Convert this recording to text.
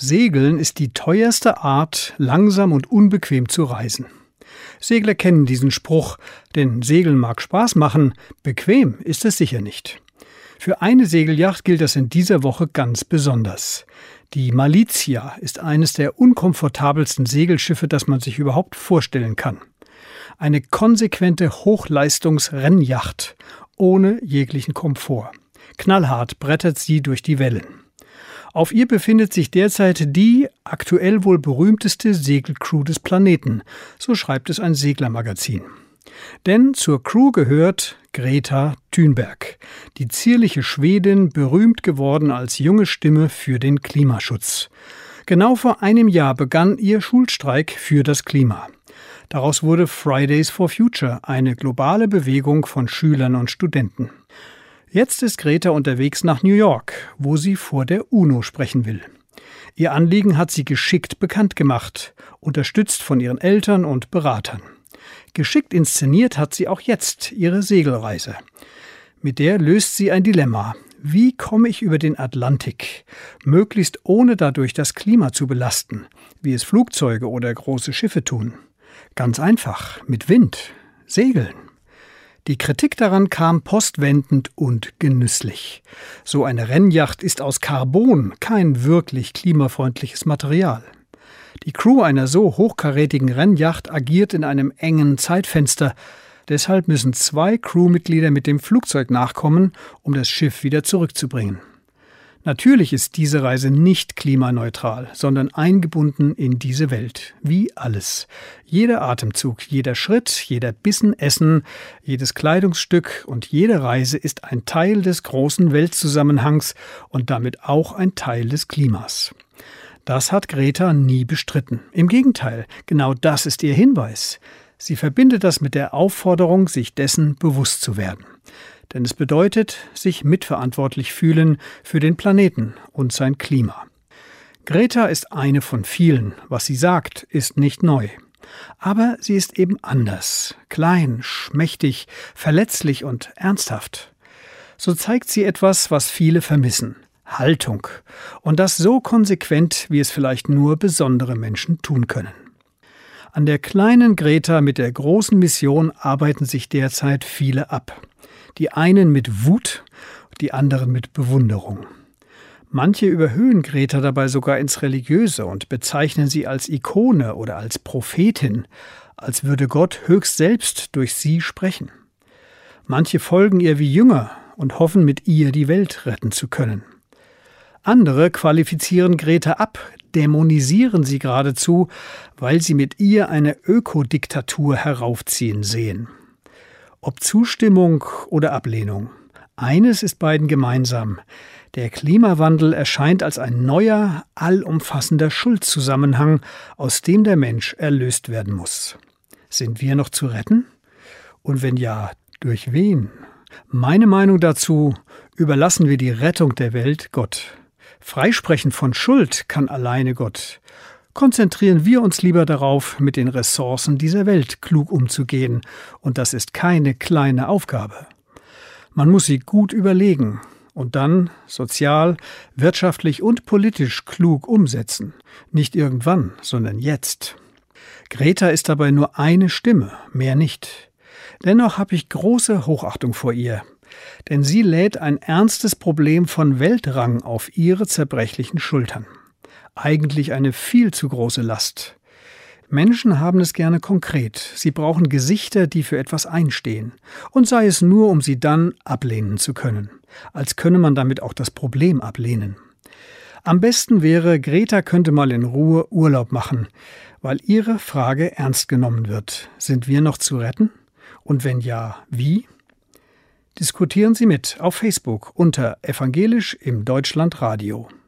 Segeln ist die teuerste Art, langsam und unbequem zu reisen. Segler kennen diesen Spruch, denn Segeln mag Spaß machen, bequem ist es sicher nicht. Für eine Segelyacht gilt das in dieser Woche ganz besonders. Die Malizia ist eines der unkomfortabelsten Segelschiffe, das man sich überhaupt vorstellen kann. Eine konsequente Hochleistungs-Rennyacht ohne jeglichen Komfort. Knallhart brettert sie durch die Wellen. Auf ihr befindet sich derzeit die aktuell wohl berühmteste Segelcrew des Planeten, so schreibt es ein Seglermagazin. Denn zur Crew gehört Greta Thunberg, die zierliche Schwedin, berühmt geworden als junge Stimme für den Klimaschutz. Genau vor einem Jahr begann ihr Schulstreik für das Klima. Daraus wurde Fridays for Future, eine globale Bewegung von Schülern und Studenten. Jetzt ist Greta unterwegs nach New York, wo sie vor der UNO sprechen will. Ihr Anliegen hat sie geschickt bekannt gemacht, unterstützt von ihren Eltern und Beratern. Geschickt inszeniert hat sie auch jetzt ihre Segelreise. Mit der löst sie ein Dilemma. Wie komme ich über den Atlantik, möglichst ohne dadurch das Klima zu belasten, wie es Flugzeuge oder große Schiffe tun? Ganz einfach, mit Wind, segeln. Die Kritik daran kam postwendend und genüsslich. So eine Rennyacht ist aus Carbon kein wirklich klimafreundliches Material. Die Crew einer so hochkarätigen Rennyacht agiert in einem engen Zeitfenster. Deshalb müssen 2 Crewmitglieder mit dem Flugzeug nachkommen, um das Schiff wieder zurückzubringen. Natürlich ist diese Reise nicht klimaneutral, sondern eingebunden in diese Welt. Wie alles. Jeder Atemzug, jeder Schritt, jeder Bissen Essen, jedes Kleidungsstück und jede Reise ist ein Teil des großen Weltzusammenhangs und damit auch ein Teil des Klimas. Das hat Greta nie bestritten. Im Gegenteil, genau das ist ihr Hinweis. Sie verbindet das mit der Aufforderung, sich dessen bewusst zu werden. Denn es bedeutet, sich mitverantwortlich fühlen für den Planeten und sein Klima. Greta ist eine von vielen. Was sie sagt, ist nicht neu. Aber sie ist eben anders. Klein, schmächtig, verletzlich und ernsthaft. So zeigt sie etwas, was viele vermissen. Haltung. Und das so konsequent, wie es vielleicht nur besondere Menschen tun können. An der kleinen Greta mit der großen Mission arbeiten sich derzeit viele ab. Die einen mit Wut, die anderen mit Bewunderung. Manche überhöhen Greta dabei sogar ins Religiöse und bezeichnen sie als Ikone oder als Prophetin, als würde Gott höchst selbst durch sie sprechen. Manche folgen ihr wie Jünger und hoffen, mit ihr die Welt retten zu können. Andere qualifizieren Greta ab, dämonisieren sie geradezu, weil sie mit ihr eine Ökodiktatur heraufziehen sehen. Ob Zustimmung oder Ablehnung, eines ist beiden gemeinsam. Der Klimawandel erscheint als ein neuer, allumfassender Schuldzusammenhang, aus dem der Mensch erlöst werden muss. Sind wir noch zu retten? Und wenn ja, durch wen? Meine Meinung dazu: überlassen wir die Rettung der Welt Gott. Freisprechen von Schuld kann alleine Gott. Konzentrieren wir uns lieber darauf, mit den Ressourcen dieser Welt klug umzugehen. Und das ist keine kleine Aufgabe. Man muss sie gut überlegen und dann sozial, wirtschaftlich und politisch klug umsetzen. Nicht irgendwann, sondern jetzt. Greta ist dabei nur eine Stimme, mehr nicht. Dennoch habe ich große Hochachtung vor ihr. Denn sie lädt ein ernstes Problem von Weltrang auf ihre zerbrechlichen Schultern. Eigentlich eine viel zu große Last. Menschen haben es gerne konkret. Sie brauchen Gesichter, die für etwas einstehen. Und sei es nur, um sie dann ablehnen zu können. Als könne man damit auch das Problem ablehnen. Am besten wäre, Greta könnte mal in Ruhe Urlaub machen, weil ihre Frage ernst genommen wird. Sind wir noch zu retten? Und wenn ja, wie? Diskutieren Sie mit auf Facebook unter Evangelisch im Deutschlandradio.